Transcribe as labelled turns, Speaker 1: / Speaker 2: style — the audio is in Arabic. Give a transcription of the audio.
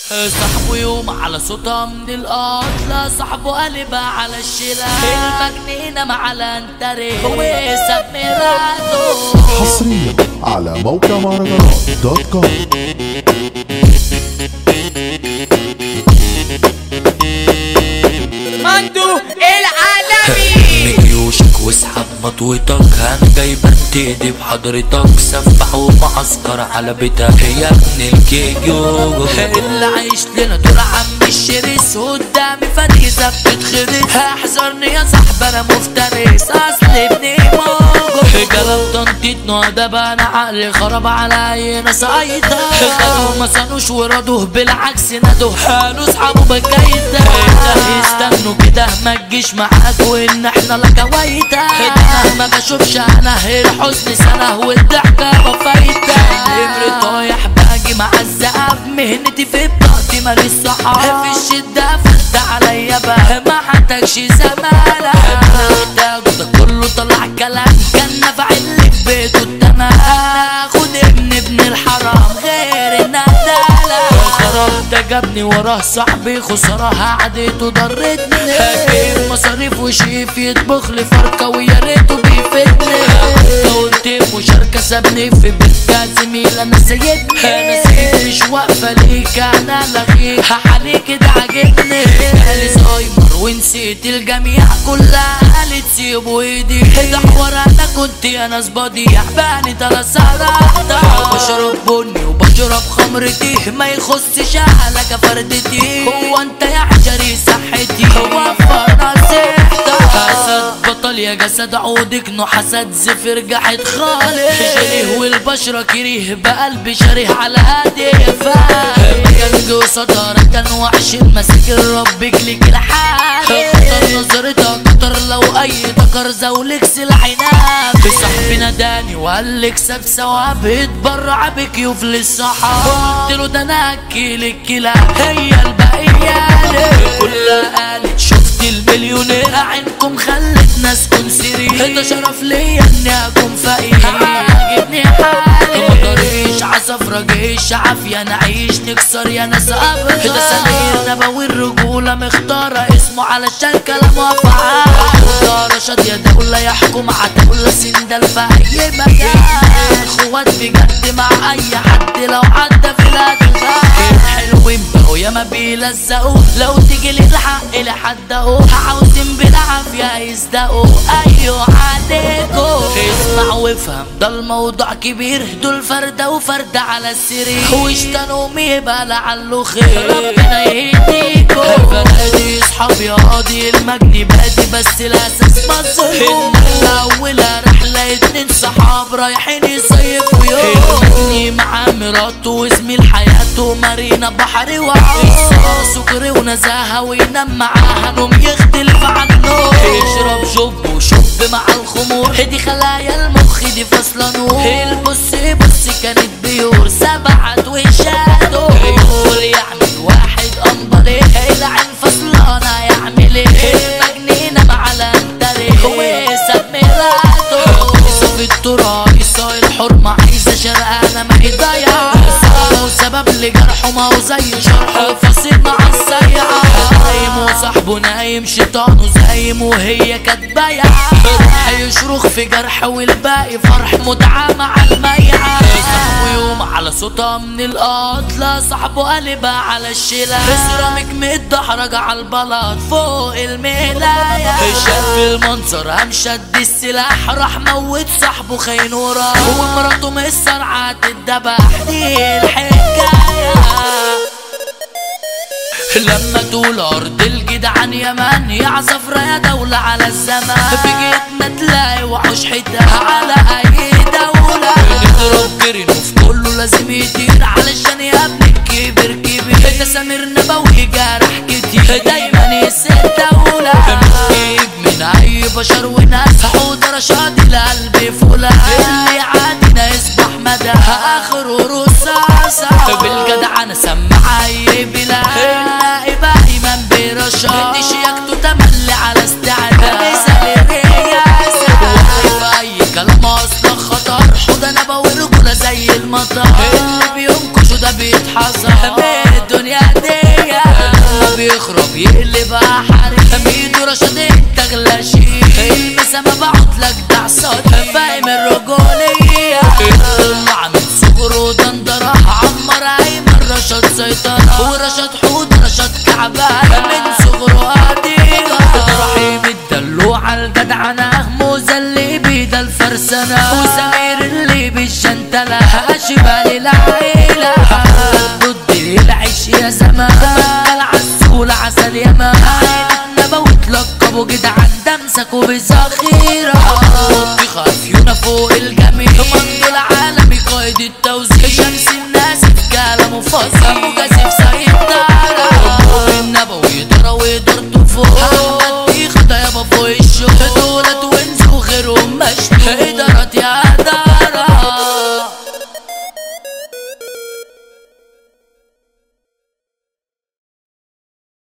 Speaker 1: صاحبه يوم على صوتها من القتلة، صاحبه قلبها على الشلة، المجنينة مع الانتري وساب مراته.
Speaker 2: حصريا على موقع مهرجانات دوت كوم.
Speaker 3: مندو العالمي
Speaker 1: مجيوشك واسحب مطوتك، انا جايبة تهدي بحضرتك، سفح ومعسكر على بيتك يا ابن الكيجو. اللي عايش لنا طول عم الشرس قدامي فدي ثبت خرس، احذرني يا صاحبي انا مفترس اصل ابني موجود. كلام تنطيط نهضب انا عقلي خرب على اي ناس ايضا، قالوا ما صانوش ورادوه بالعكس نادوه قالوا اصحابه بكايته. استنوا كده ما تجيش معاك وان احنا لك ويته، ما بشوفش انا غير حزن سنه والضحكه بفايته. امري طايح باجي مع الزقاف، مهنتي في بطاقتي ماليش صحاب، في الشده فرد عليا بقى ما حتاجش زماله. محتاجه ده كله طلع كلام كان نفع اللي في بيته التمام. اخد ابن الحرام غير الندالة، خراب ده جابني وراه صاحبي خساره عديته ضرتني، هجيب مصاريف وشيف يطبخ لي فرقه ويا ريته بيفيدني. قلت مشاركه سابني في بيت زميل انا سيدني، انا سيدي مش واقفه ليك انا لغيك عليك ده عاجبني. قالي زهايمر ونسيت الجميع كلها قالت سيبوا ايدي، ده حوار انا كنت انا زبادي بقالي 3 ساعات بشرب بني وبشرب خمرتي، ما يخصش اهلك فردتي. هو انت يا حجري صحتي وفر نصيحتك، حسد بطل يا جسد عودك نو حسد زفر جحد خالص، شريه والبشرة كريه بقلبي شريه على هادي فاهم. كان جو صدارة كان وحش المساكن ربك لك الحال، خطر نظرتها قطر لو اي ذكر زولك سلاح ينام. صاحبي ناداني وقال لك ساب ثواب اتبرع بكيوف للصحاب، قلت له ده انا اكيلك كلا هي البقية كلها قالت شفت المليونير عينكم خلت ناسكم سرير، ده شرف ليا اني اكون فقير عاجبني حالي. مطريش عصفرة جيش عافية نعيش نكسر يا ناس قبر، ده سمير نبوي الرجولة مختارة اسمه علشان كلامه افعال. مختارة شادية دولة يحكم عدولة سندل في اي مكان، اخوات بجد مع اي حد لو عدى في الادغال. حلوين بقوا ياما بيلزقوا لو تيجي للحق لحد اهو، عاوزين بالعافية يصدقوا ايوه عليكوا. اسمع وافهم ده الموضوع كبير، دول فردة وفردة على السرير، واشتنوا يبقى لعله خير ربنا يهديكوا. فردي اصحابي قاضي المجني بادي بس الاساس مظلوم، الاولى رحلة 2 صحاب رايحين يصيفوا يوم، المجني مع مراته وزميل حياته مارينا بحري وعوم، سكري ونزاهة وينام معاها نوم يختلف عنه، يشرب جب وشب مع الخمور دي خلايا المخ دي فاصلة نور. البص كانت بيور 7 وشاته، يقول يعمل واحد انبلي العين فصلانة يعمل ايه، المجنينة مع الانتري وساب مراته. في التراب يساوي الحرمة عايزة شرقانة ما هي ضايعة، سبب لجرحه ما هو زي شرحه فصيل مع السيعة. نايم وصاحبه نايم شيطانه زايم وهي كانت بايعة، راح يشرخ في جرح والباقي فرح متعة مع الميعة. صاحبه يوم على صوتها من القتلة، صاحبه قلبها على الشلة، سيراميك متدحرج على البلاط فوق الملاية. شاف المنظر قام شد السلاح راح موت صاحبه خاين وراه، ومراته مسرعة تتدبح دي الحكاية. لما طول ارض الجدعان يمان يا عصفرة يا دولة على الزمان، بجيتنا تلاقي وحوش حدها على اي دولة، نضرب جرين وفي كله لازم يطير علشان يا ابني الكبير كبير. ده سمير نبوي جرح كتير دايما يسد دولة، بنجيب من اي بشر وناس حوض رشاد القلب فولا، اللي عادنا يصبح مدى اخره رصاصة، بالجدع انا سمع اي بلاد النائب ايمن برشاد، دي شياكته تملي على استعداد مثال الرياسة، وفي اي كلام اصلا خطر حوض نبوي رجولة زي المطر، اللي بينكشوا ده بيتحذر من الدنيا بيخرب يقلبها حريق ميدو رشاد انت اغلى شيء المسا ما بعطلك ده صوت فاهم الرجولية طلع من صغره دندرة عمر ايمن رشاد سيطرة ورشاد حود رشاد كعبانة من صغره قديرة رحيم الدلوع الجدعنة موزة اللي بيدا الفرسنة وسمير اللي بالجنتلة شبال العيلة ضد العيش يا زمان العسول عسل يا مان نبوت لقبوا جدعان دمسكوا بذخيرة بخافيونا فوق الجميع منذ العالمي قائد التوزيع شمس الناس في كلامه فصيح